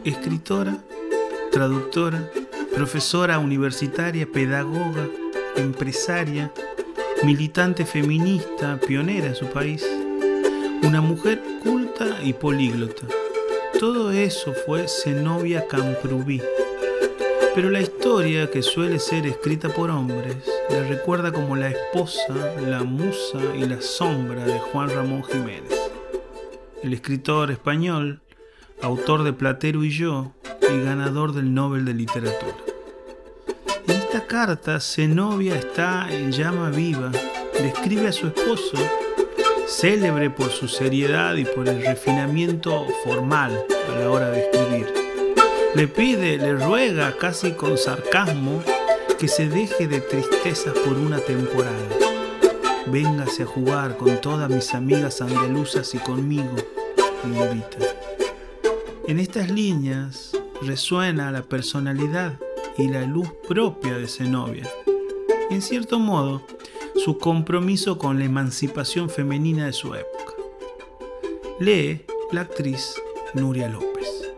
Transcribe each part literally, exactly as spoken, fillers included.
escritora, traductora, profesora universitaria, pedagoga, empresaria, militante feminista, pionera en su país, una mujer culta y políglota. Todo eso fue Zenobia Camprubí. Pero la historia, que suele ser escrita por hombres, la recuerda como la esposa, la musa y la sombra de Juan Ramón Jiménez, el escritor español, autor de Platero y yo y ganador del Nobel de Literatura. En esta carta, Zenobia está en llama viva, le escribe a su esposo, célebre por su seriedad y por el refinamiento formal a la hora de escribir. Le pide, le ruega casi con sarcasmo que se deje de tristezas por una temporada. Véngase a jugar con todas mis amigas andaluzas y conmigo, me invita. En estas líneas resuena la personalidad y la luz propia de Zenobia. En cierto modo, su compromiso con la emancipación femenina de su época. Lee la actriz Nuria López.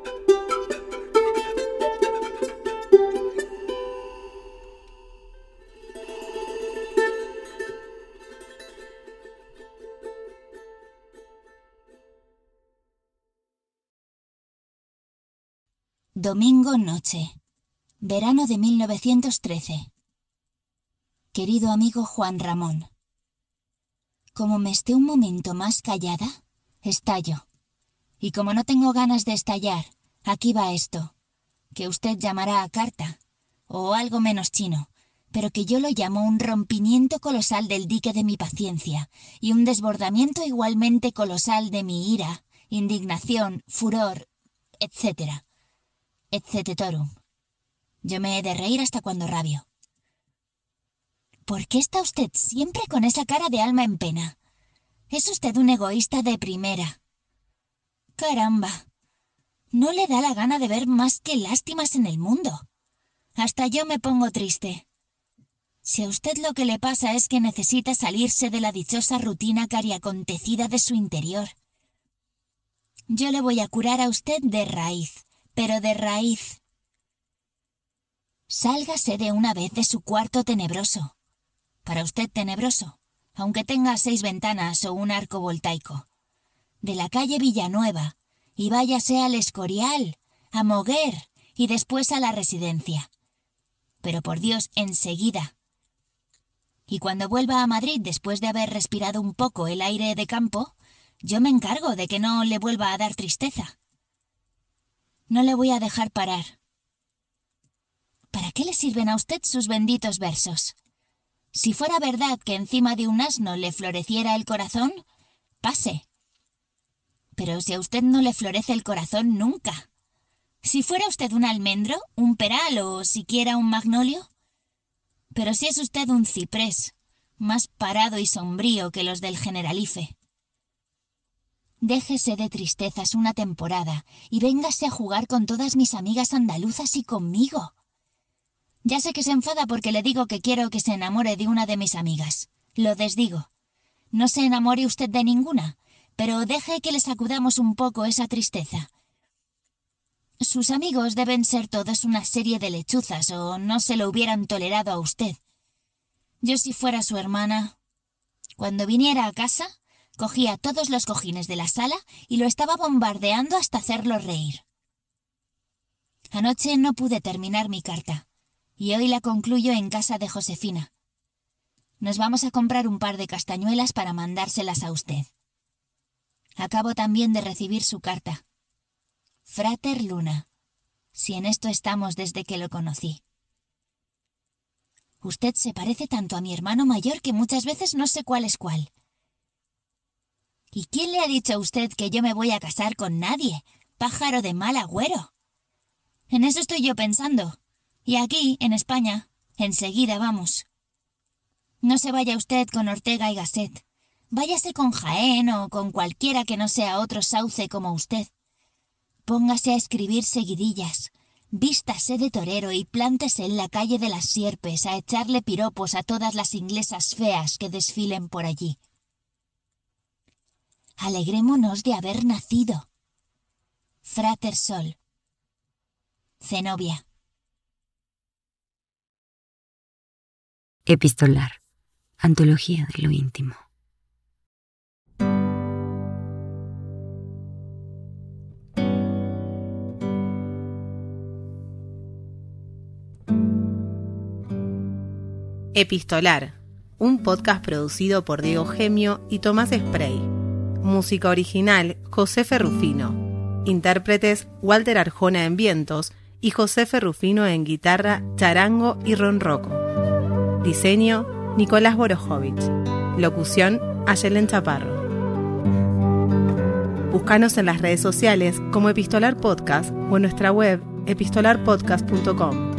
Domingo noche, verano de mil novecientos trece. Querido amigo Juan Ramón, como me esté un momento más callada, estallo. Y como no tengo ganas de estallar, aquí va esto, que usted llamará a carta, o algo menos chino, pero que yo lo llamo un rompimiento colosal del dique de mi paciencia y un desbordamiento igualmente colosal de mi ira, indignación, furor, etcétera. Etcetetorum. Yo me he de reír hasta cuando rabio. ¿Por qué está usted siempre con esa cara de alma en pena? Es usted un egoísta de primera. Caramba. No le da la gana de ver más que lástimas en el mundo. Hasta yo me pongo triste. Si a usted lo que le pasa es que necesita salirse de la dichosa rutina cariacontecida de su interior. Yo le voy a curar a usted de raíz. Pero de raíz. Sálgase de una vez de su cuarto tenebroso. Para usted tenebroso, aunque tenga seis ventanas o un arco voltaico. De la calle Villanueva, y váyase al Escorial, a Moguer y después a la Residencia. Pero por Dios, enseguida. Y cuando vuelva a Madrid después de haber respirado un poco el aire de campo, yo me encargo de que no le vuelva a dar tristeza. No le voy a dejar parar. ¿Para qué le sirven a usted sus benditos versos? Si fuera verdad que encima de un asno le floreciera el corazón, pase. Pero si a usted no le florece el corazón nunca. Si fuera usted un almendro, un peral o siquiera un magnolio. Pero si es usted un ciprés, más parado y sombrío que los del Generalife. Déjese de tristezas una temporada y véngase a jugar con todas mis amigas andaluzas y conmigo. Ya sé que se enfada porque le digo que quiero que se enamore de una de mis amigas. Lo desdigo. No se enamore usted de ninguna, pero deje que le sacudamos un poco esa tristeza. Sus amigos deben ser todos una serie de lechuzas o no se lo hubieran tolerado a usted. Yo si fuera su hermana, cuando viniera a casa, cogía todos los cojines de la sala y lo estaba bombardeando hasta hacerlo reír. Anoche no pude terminar mi carta, y hoy la concluyo en casa de Josefina. Nos vamos a comprar un par de castañuelas para mandárselas a usted. Acabo también de recibir su carta. Frater Luna, si en esto estamos desde que lo conocí. Usted se parece tanto a mi hermano mayor que muchas veces no sé cuál es cuál. ¿Y quién le ha dicho a usted que yo me voy a casar con nadie, pájaro de mal agüero? En eso estoy yo pensando. Y aquí, en España, enseguida vamos. No se vaya usted con Ortega y Gasset. Váyase con Jaén o con cualquiera que no sea otro sauce como usted. Póngase a escribir seguidillas. Vístase de torero y plántese en la calle de las Sierpes a echarle piropos a todas las inglesas feas que desfilen por allí. Alegrémonos de haber nacido. Frater Sol. Zenobia. Epistolar, antología de lo íntimo. Epistolar, un podcast producido por Diego Gemio y Tomás Spray. Música original, Josefe Rufino. Intérpretes, Walter Arjona en vientos y Josefe Rufino en guitarra, charango y ronroco. Diseño, Nicolás Borojovich. Locución, Ayelen Chaparro. Búscanos en las redes sociales como Epistolar Podcast o en nuestra web epistolar podcast punto com.